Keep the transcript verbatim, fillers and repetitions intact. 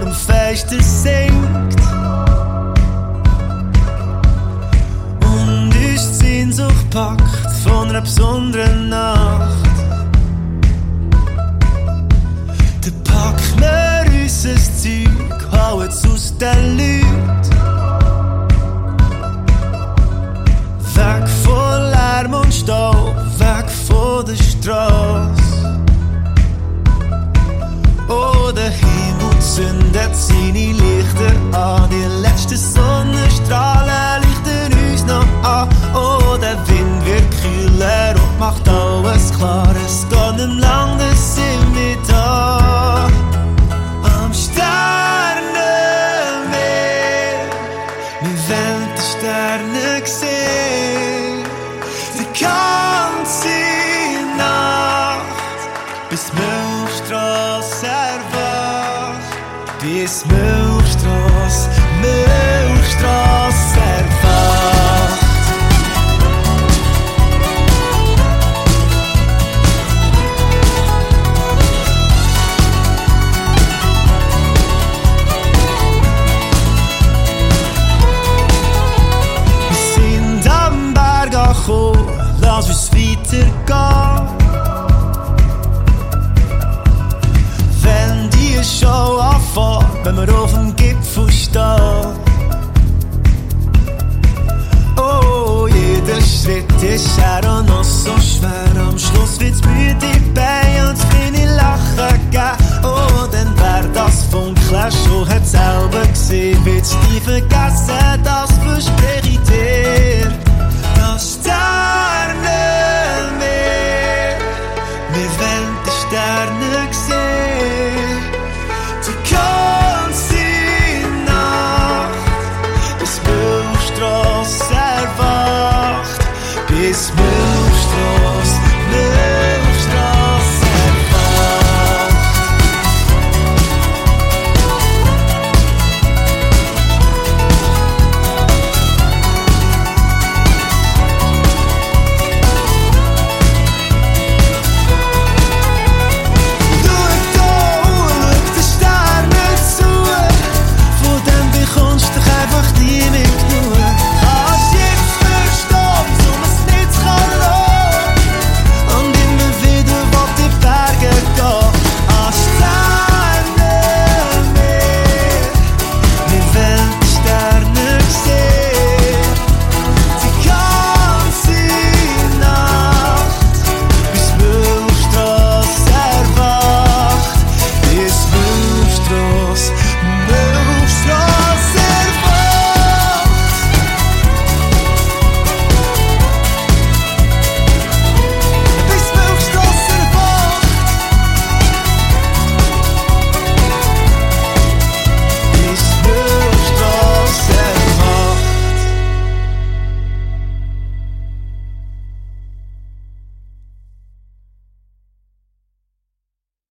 vor dem Fenster singt und uns die Sehnsucht packt von einer besonderen Nacht. Dann packen wir unser Zeug, hauen's aus den Leuten, weg von Lärm und Staub, weg von der Straße. Oh, der Himmel zündet seine Lichter an, die letzten Sonnenstrahlen leuchten uns noch an. Oh, der Wind wird kühler und macht alles klar, es geht nicht lang, das sind wir da. Am Sternenmeer, wir wollen die Sterne sehen, die ganze Nacht, bis Milchstrasse erwacht, bis Milchstrasse, Milchstrasse erwacht. Wir sind am Berg angekommen, lass uns weitergehen. Wenn die Show anfängt, wenn wir auf dem Gipfel stehen. Oh, jeder Schritt ist her und noch so schwer. Am Schluss wird's müde bei und viele Lachen geben. Oh, dann wär das Funkeln schon, hat selber gesehen. Wird's nie vergessen, das verspreche ich dir. Das Sternenmeer, wir wollen die Sterne sehen, die ganze Nacht, bis Milchstrasse erwacht, bis Milchstrasse, Milchstrasse.